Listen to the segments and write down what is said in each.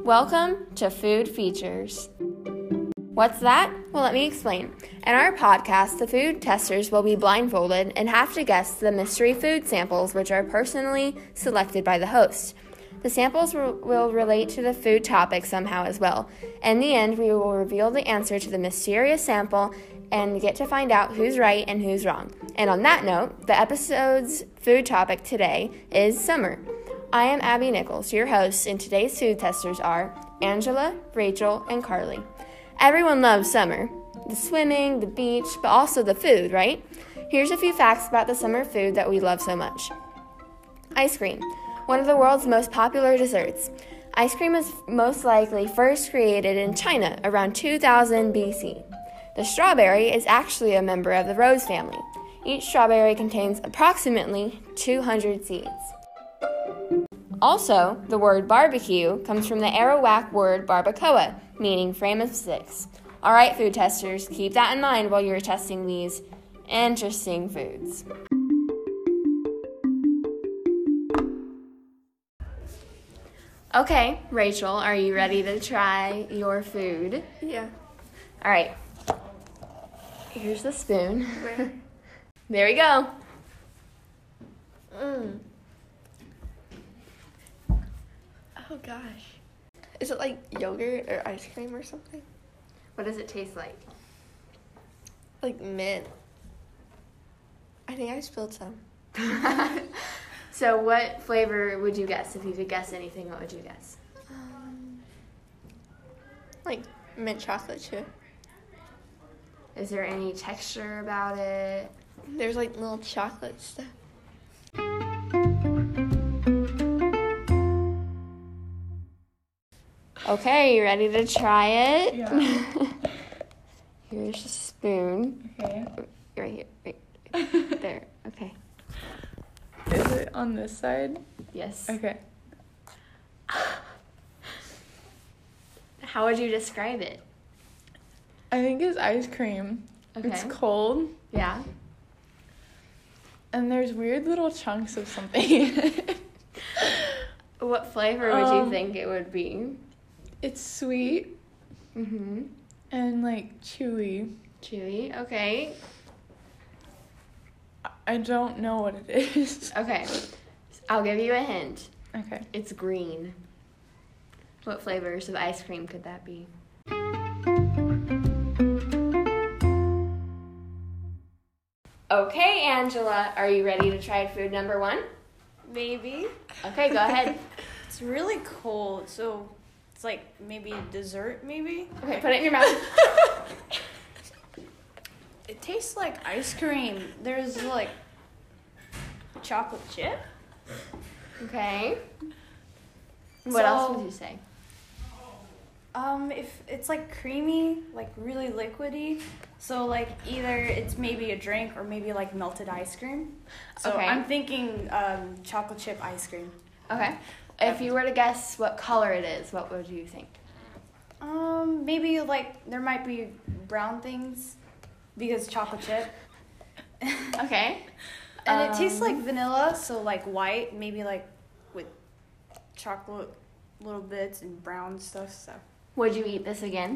Welcome to Food Features. What's that? Well, let me explain. In our podcast, the food testers will be blindfolded and have to guess the mystery food samples, which are personally selected by the host. The samples will relate to the food topic somehow as well. In the end, we will reveal the answer to the mysterious sample and get to find out who's right and who's wrong. And on that note, the episode's food topic today is summer. I am Abby Nichols, your host, and today's food testers are Angela, Rachel, and Carly. Everyone loves summer. The swimming, the beach, but also the food, right? Here's a few facts about the summer food that we love so much. Ice cream, one of the world's most popular desserts. Ice cream was most likely first created in China around 2000 BC. The strawberry is actually a member of the rose family. Each strawberry contains approximately 200 seeds. Also, the word barbecue comes from the Arawak word barbacoa, meaning frame of sticks. All right, food testers, keep that in mind while you're testing these interesting foods. Okay, Rachel, are you ready to try your food? Yeah. All right. Here's the spoon. Where? There we go. Oh gosh. Is it like yogurt or ice cream or something? What does it taste like? Like mint. I think I spilled some. So what flavor would you guess? If you could guess anything, what would you guess? Like mint chocolate chip. Is there any texture about it? There's like little chocolate stuff. Okay, you ready to try it? Yeah. Here's a spoon. Okay. Right here. Right there. Okay. Is it on this side? Yes. Okay. How would you describe it? I think it's ice cream. Okay. It's cold, Yeah. and there's weird little chunks of something. What flavor would you think it would be? It's sweet Mm-hmm. and like chewy. Chewy. Okay. I don't know what it is. Okay. I'll give you a hint. Okay. It's green. What flavors of ice cream could that be? Okay, Angela, are you ready to try food number 1? Maybe. Okay, go ahead. It's really cold, so it's like maybe dessert, maybe? Okay, put it in your mouth. It tastes like ice cream. There's like chocolate chip. Okay. What else would you say? If it's like creamy, like really liquidy, so like either it's maybe a drink or maybe like melted ice cream. So Okay. I'm thinking chocolate chip ice cream. Okay. If you were to guess what color it is, what would you think? Maybe like there might be brown things because chocolate chip. Okay. And it tastes like vanilla, so like white, maybe like with chocolate little bits and brown stuff, so Would you eat this again?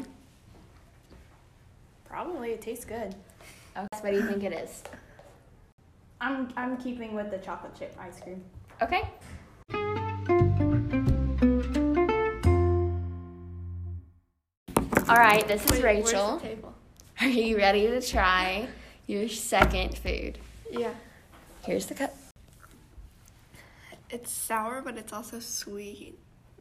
probably it tastes good. Okay. What do you think it is? I'm keeping with the chocolate chip ice cream. Okay. All right, this is Wait, Rachel. Where's the table? Are you ready to try your second food? Yeah. Here's the cup. It's sour, but it's also sweet.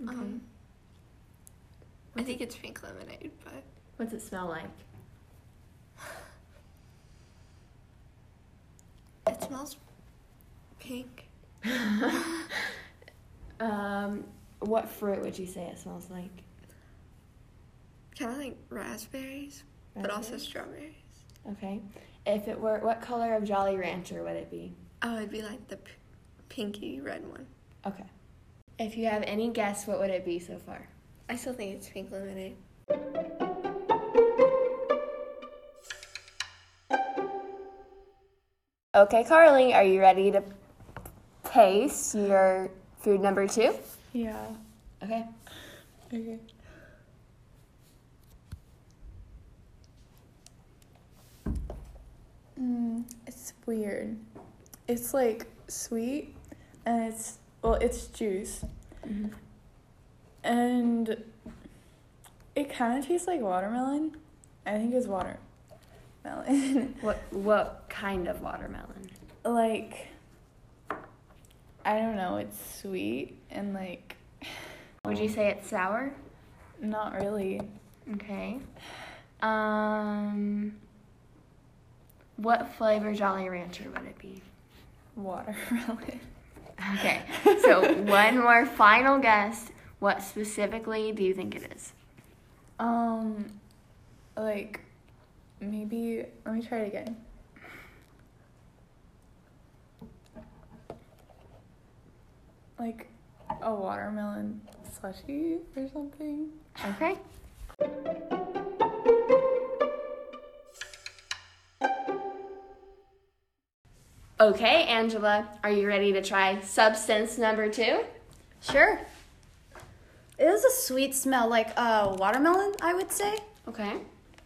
I think it's pink lemonade, but What's it smell like? it smells pink. What fruit would you say it smells like? Kind of like raspberries, but also strawberries. Okay. If it were, what color of Jolly Rancher would it be? Oh, it'd be like the pinky red one. Okay. If you have any guess, what would it be so far? I still think it's pink lemonade. Okay, Carly, are you ready to taste your food number 2? Yeah. Okay. Okay. It's weird. It's like sweet, and it's juice, and it kind of tastes like watermelon. I think it's watermelon. What kind of watermelon? Like, I don't know. It's sweet and like. Would you say it's sour? Not really. Okay. What flavor Jolly Rancher would it be? Watermelon. Okay. So one more final guess. What specifically do you think it is? Like, maybe, let me try it again. Like a watermelon slushy or something. Okay. Okay, Angela, are you ready to try substance number 2? Sure. It has a sweet smell, like watermelon, I would say. Okay.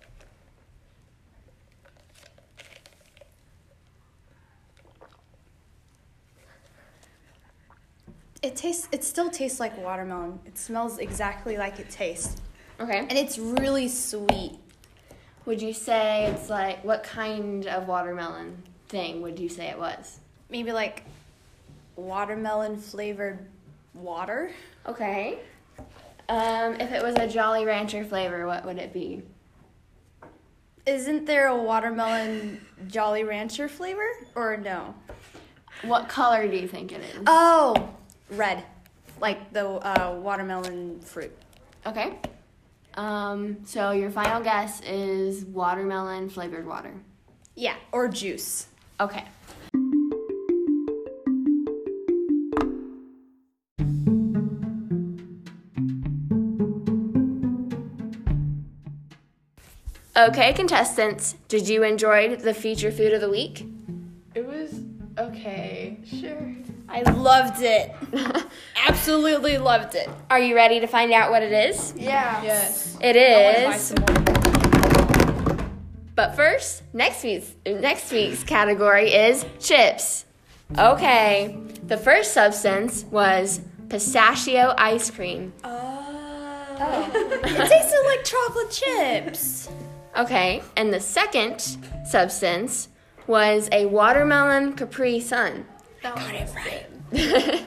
It still tastes like watermelon. It smells exactly like it tastes. Okay. And it's really sweet. Would you say it's like, what kind of watermelon thing would you say it was? Maybe like watermelon flavored water. Okay. If it was a Jolly Rancher flavor, what would it be? Isn't there a watermelon Jolly Rancher flavor? Or no? What color do you think it is? Oh, red. Like the watermelon fruit. Okay. So your final guess is watermelon flavored water. Yeah, or juice. Okay. Okay, contestants, did you enjoy the feature food of the week? It was okay. Sure. I loved it. Absolutely loved it. Are you ready to find out what it is? Yeah. Yes. It I want is. to buy some more. But first, next week's category is chips. Okay, the first substance was pistachio ice cream. It tasted like chocolate chips. Okay, and the second substance was a watermelon Capri Sun. That one was good.